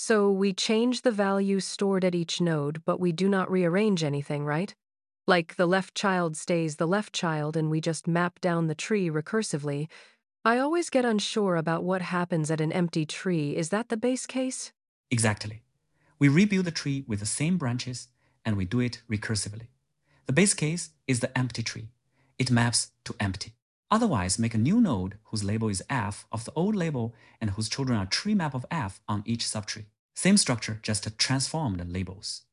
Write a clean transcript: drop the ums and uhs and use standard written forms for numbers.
So we change the values stored at each node, but we do not rearrange anything, right? Like the left child stays the left child and we just map down the tree recursively. I always get unsure about what happens at an empty tree. Is that the base case? Exactly. We rebuild the tree with the same branches and we do it recursively. The base case is the empty tree. It maps to empty. Otherwise, make a new node whose label is f of the old label and whose children are tree map of f on each subtree. Same structure, just transformed labels.